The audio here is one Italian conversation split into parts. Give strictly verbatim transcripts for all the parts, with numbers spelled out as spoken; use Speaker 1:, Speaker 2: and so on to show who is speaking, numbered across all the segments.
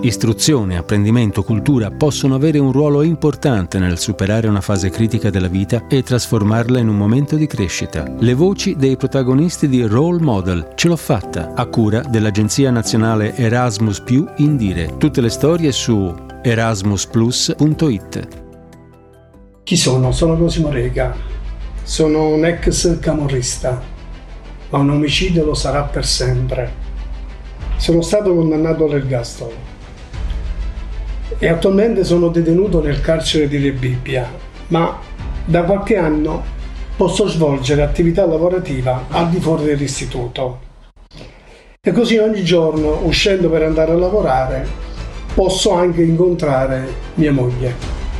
Speaker 1: Istruzione, apprendimento, cultura possono avere un ruolo importante nel superare una fase critica della vita e trasformarla in un momento di crescita. Le voci dei protagonisti di Role Model, Ce l'ho fatta, a cura dell'Agenzia Nazionale Erasmus più Indire. Tutte le storie su erasmus plus punto it.
Speaker 2: Chi sono? Sono Cosimo Rega. Sono un ex camorrista, ma un omicidio lo sarà per sempre. Sono stato condannato all'ergastolo e attualmente sono detenuto nel carcere di Rebibbia, ma da qualche anno posso svolgere attività lavorativa al di fuori dell'istituto. E così ogni giorno, uscendo per andare a lavorare, posso anche incontrare mia moglie.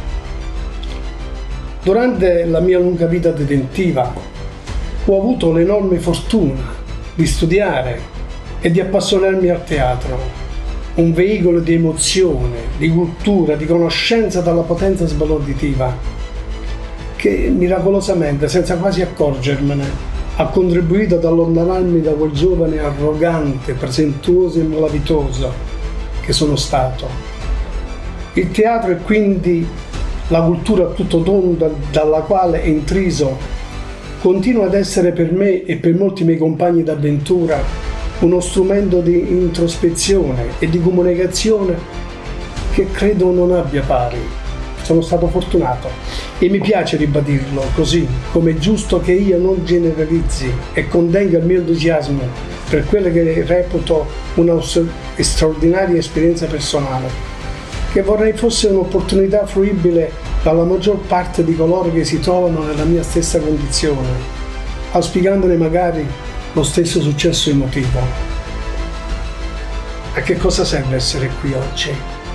Speaker 2: Durante la mia lunga vita detentiva ho avuto l'enorme fortuna di studiare e di appassionarmi al teatro, un veicolo di emozione, di cultura, di conoscenza dalla potenza sbalorditiva che miracolosamente, senza quasi accorgermene, ha contribuito ad allontanarmi da quel giovane arrogante, presentuoso e malavitoso che sono stato. Il teatro è quindi la cultura a tutto tondo dalla quale è intriso continua ad essere per me e per molti miei compagni d'avventura uno strumento di introspezione e di comunicazione che credo non abbia pari. Sono stato fortunato e mi piace ribadirlo così, come è giusto che io non generalizzi e contenga il mio entusiasmo per quelle che reputo una straordinaria esperienza personale, che vorrei fosse un'opportunità fruibile dalla maggior parte di coloro che si trovano nella mia stessa condizione, auspicandone magari lo stesso successo emotivo. A che cosa serve essere qui oggi?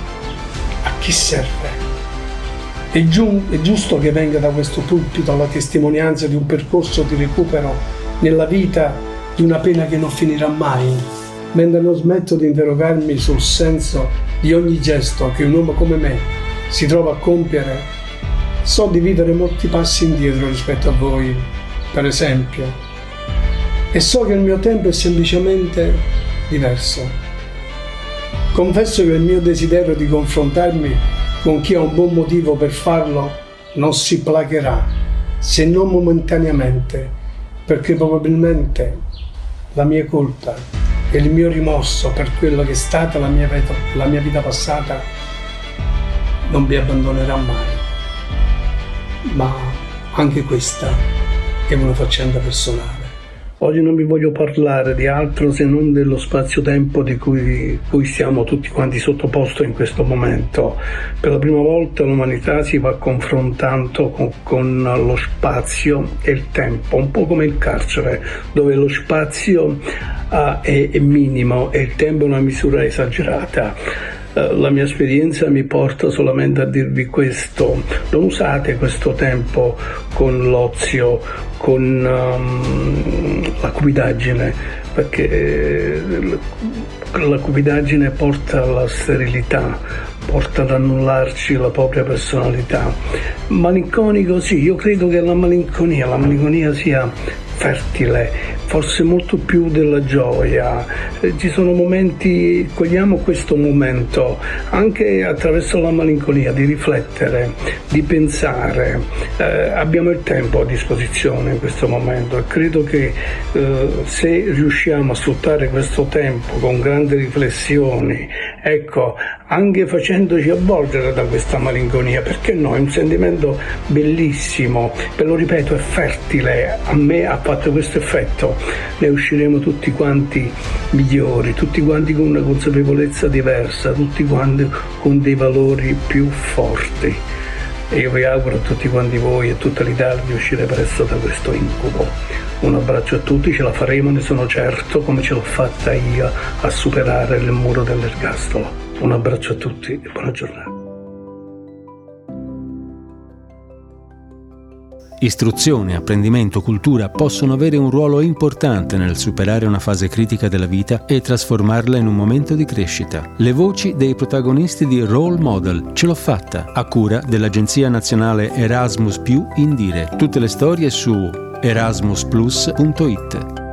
Speaker 2: A chi serve? È, giu- è giusto che venga da questo pulpito la testimonianza di un percorso di recupero nella vita di una pena che non finirà mai, mentre non smetto di interrogarmi sul senso di ogni gesto che un uomo come me si trova a compiere. So di vivere molti passi indietro rispetto a voi, per esempio, e so che il mio tempo è semplicemente diverso. Confesso che il mio desiderio di confrontarmi con chi ha un buon motivo per farlo non si placherà, se non momentaneamente, perché probabilmente la mia colpa e il mio rimorso per quello che è stata la mia vita, la mia vita passata non mi abbandonerà mai. Ma anche questa è una faccenda personale. Oggi non vi voglio parlare di altro se non dello spazio-tempo di cui, cui siamo tutti quanti sottoposti in questo momento. Per la prima volta l'umanità si va confrontando con, con lo spazio e il tempo, un po' come il carcere, dove lo spazio uh, è, è minimo e il tempo è una misura esagerata. La mia esperienza mi porta solamente a dirvi questo: non usate questo tempo con l'ozio, con um, la cupidaggine, perché la cupidaggine porta alla sterilità, porta ad annullarci la propria personalità. Malinconico sì, io credo che la malinconia, la malinconia sia fertile, forse molto più della gioia. Eh, ci sono momenti, cogliamo questo momento anche attraverso la malinconia di riflettere, di pensare. Eh, abbiamo il tempo a disposizione in questo momento e credo che eh, se riusciamo a sfruttare questo tempo con grandi riflessioni, ecco, anche facendoci avvolgere da questa malinconia, perché no, è un sentimento bellissimo, ve lo ripeto, è fertile, a me ha fatto questo effetto. Ne usciremo tutti quanti migliori, tutti quanti con una consapevolezza diversa, tutti quanti con dei valori più forti. E io vi auguro a tutti quanti voi e a tutta l'Italia di uscire presto da questo incubo. Un abbraccio a tutti, ce la faremo, ne sono certo, come ce l'ho fatta io a superare il muro dell'ergastolo. Un abbraccio a tutti e buona giornata.
Speaker 1: Istruzione, apprendimento, cultura possono avere un ruolo importante nel superare una fase critica della vita e trasformarla in un momento di crescita. Le voci dei protagonisti di Role Model, Ce l'ho fatta, a cura dell'Agenzia Nazionale Erasmus più Indire. Tutte le storie su erasmus plus punto it.